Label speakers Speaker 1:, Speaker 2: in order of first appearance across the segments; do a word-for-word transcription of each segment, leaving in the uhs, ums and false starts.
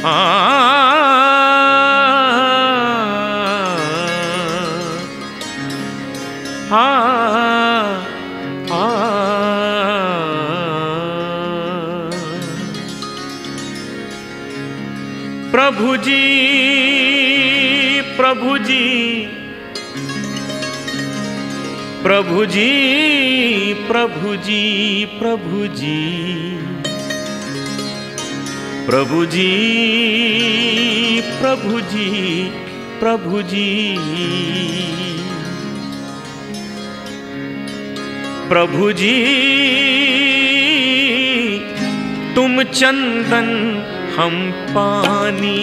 Speaker 1: प्रभु जी प्रभु जी प्रभु जी प्रभु जी प्रभु जी प्रभु जी प्रभु जी प्रभु जी प्रभु जी तुम चंदन हम पानी।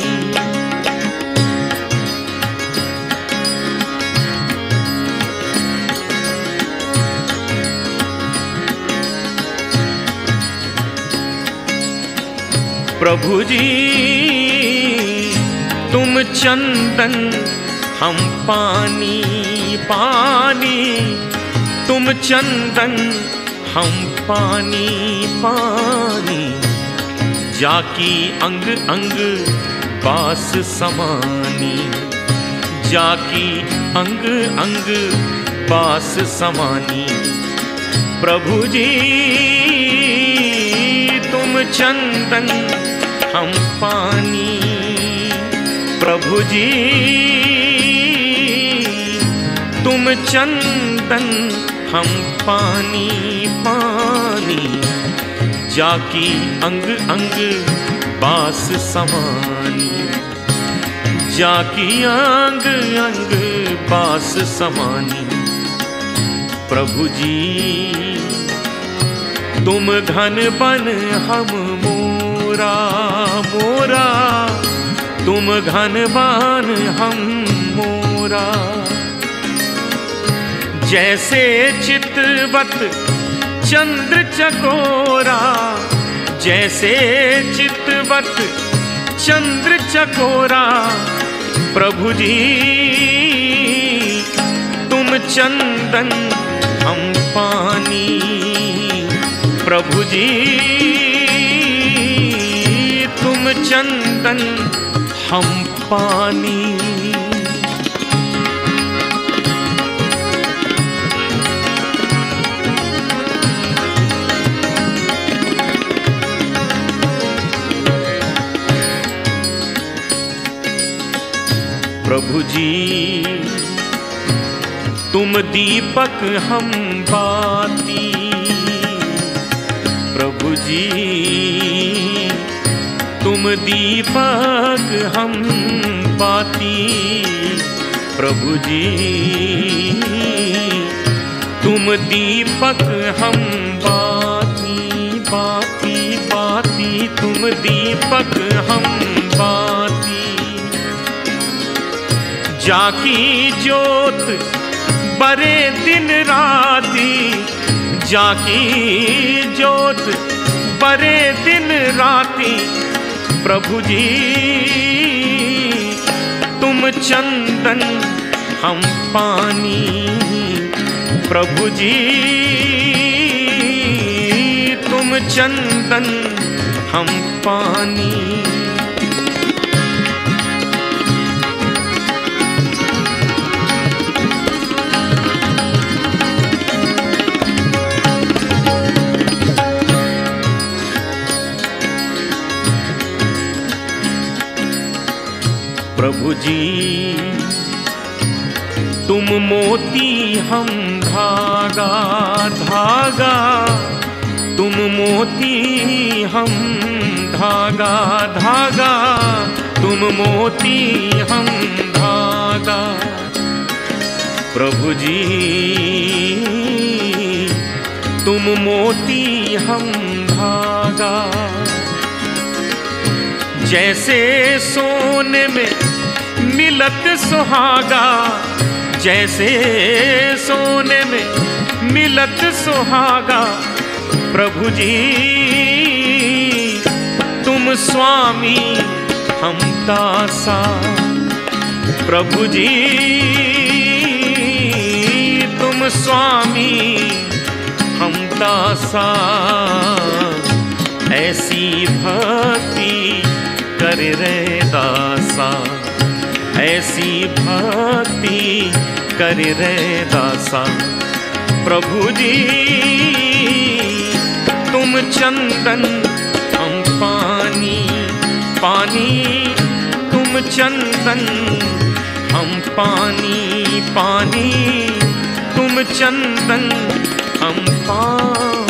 Speaker 1: प्रभु जी तुम चंदन हम पानी पानी, तुम चंदन हम पानी पानी, जाकी अंग अंग बास समानी, जाकी अंग अंग बास समानी। प्रभु जी तुम चंदन हम पानी, प्रभु जी तुम चंदन हम पानी पानी, जाकी अंग अंग बास समानी, जाकी अंग अंग बास समानी। प्रभु जी तुम घन बन हम मोरा मोरा, तुम घन बन हम मोरा, जैसे चितवत चंद्र चकोरा, जैसे चितवत चंद्र चकोरा। प्रभु जी तुम चंदन हम पानी, प्रभु जी तुम चंदन हम पानी। प्रभु जी तुम दीपक हम बाती, प्रभु जी तुम दीपक हम बाती, प्रभु जी तुम दीपक हम बाती बाती बाती, तुम दीपक हम बाती, जाकी ज्योत बरे दिन राती, जाकी ज्योत बरे दिन राती। प्रभु जी तुम चंदन हम पानी, प्रभु जी तुम चंदन हम पानी। प्रभु जी तुम मोती हम धागा धागा, तुम मोती हम धागा धागा, तुम मोती हम धागा। प्रभु जी तुम मोती हम धागा, जैसे सोने में मिलत सुहागा, जैसे सोने में मिलत सुहागा। प्रभु जी तुम स्वामी हम दासा, प्रभु जी तुम स्वामी हम दासा। ऐसी भक्ति कर कर रे दासा। प्रभु जी तुम चंदन हम पानी, पानी तुम चंदन हम पानी, पानी तुम चंदन हम पानी।